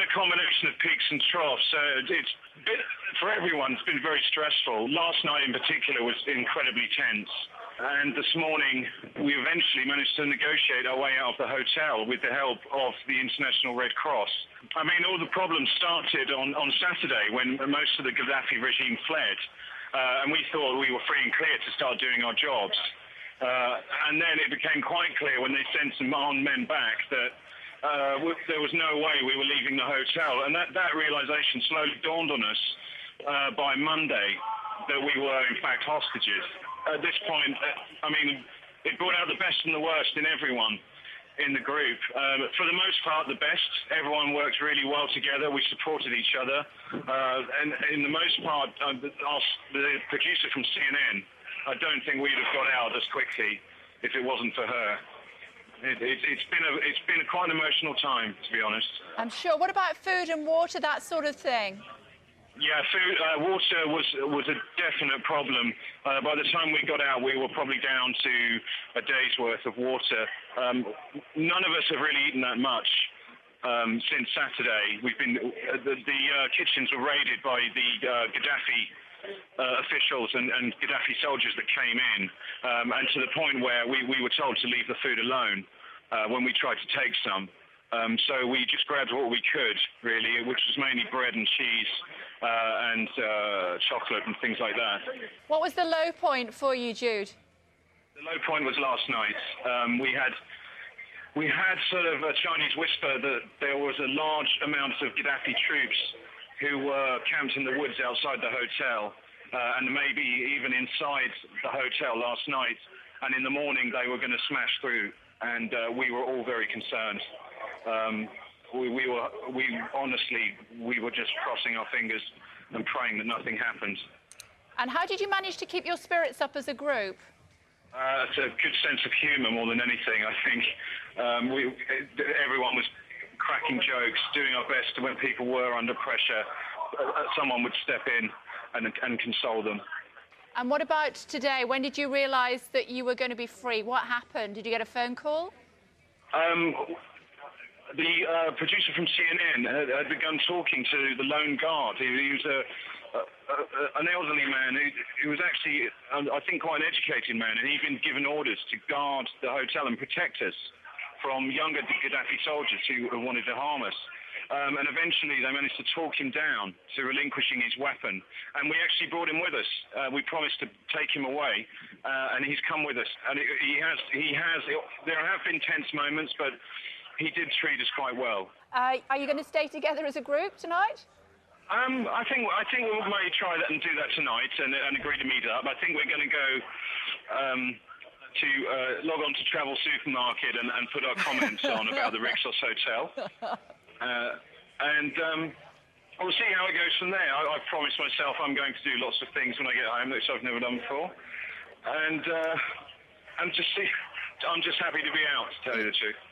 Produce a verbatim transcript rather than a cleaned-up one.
a combination of peaks and troughs. So it's been, for everyone, it's been very stressful. Last night in particular was incredibly tense. And this morning, we eventually managed to negotiate our way out of the hotel with the help of the International Red Cross. I mean, all the problems started on, on Saturday when most of the Gaddafi regime fled. Uh, and we thought we were free and clear to start doing our jobs. Uh, and then it became quite clear when they sent some armed men back that Uh, there was no way we were leaving the hotel, and that, that realization slowly dawned on us uh, by Monday that we were in fact hostages. At this point, uh, I mean, it brought out the best and the worst in everyone in the group. Uh, for the most part, the best. Everyone worked really well together. We supported each other. Uh, and in the most part, uh, the, our, the producer from C N N, I don't think we'd have got out as quickly if it wasn't for her. It, it, it's been a it's been a quite emotional time, to be honest. I'm sure. What about food and water, that sort of thing? Yeah, food, uh, water was was a definite problem. Uh, by the time we got out, we were probably down to a day's worth of water. Um, none of us have really eaten that much um, since Saturday. We've been uh, the, the uh, kitchens were raided by the uh, Gaddafi Uh, officials and, and Gaddafi soldiers that came in, um, and to the point where we, we were told to leave the food alone uh, when we tried to take some. Um, so we just grabbed what we could, really, which was mainly bread and cheese uh, and uh, chocolate and things like that. What was the low point for you, Jude? The low point was last night. Um, we had we had sort of a Chinese whisper that there was a large amount of Gaddafi troops who were camped in the woods outside the hotel, uh, and maybe even inside the hotel last night. And in the morning, they were going to smash through, and uh, we were all very concerned. Um, we, we were, we honestly, we were just crossing our fingers and praying that nothing happened. And how did you manage to keep your spirits up as a group? Uh, it's a good sense of humour more than anything, I think. Um, we, everyone was cracking jokes, doing our best when people were under pressure. Uh, someone would step in and, and console them. And what about today? When did you realise that you were going to be free? What happened? Did you get a phone call? Um, the uh, producer from C N N had, had begun talking to the lone guard. He, he was a, a, a, an elderly man who, who was actually, I think, quite an educated man, and he'd been given orders to guard the hotel and protect us from younger Gaddafi soldiers who wanted to harm us. Um, and eventually they managed to talk him down to relinquishing his weapon. And we actually brought him with us. Uh, we promised to take him away, uh, and he's come with us. And it, he has, he has, it, there have been tense moments, but he did treat us quite well. Uh, are you going to stay together as a group tonight? Um, I think I think we may try that and do that tonight and, and agree to meet up. I think we're going to go... Um, to uh, log on to Travel Supermarket and, and put our comments on about the Rixos Hotel. Uh, and um, we'll see how it goes from there. I, I've promised myself I'm going to do lots of things when I get home, which I've never done before. And uh, I'm, just see, I'm just happy to be out, to tell you the truth.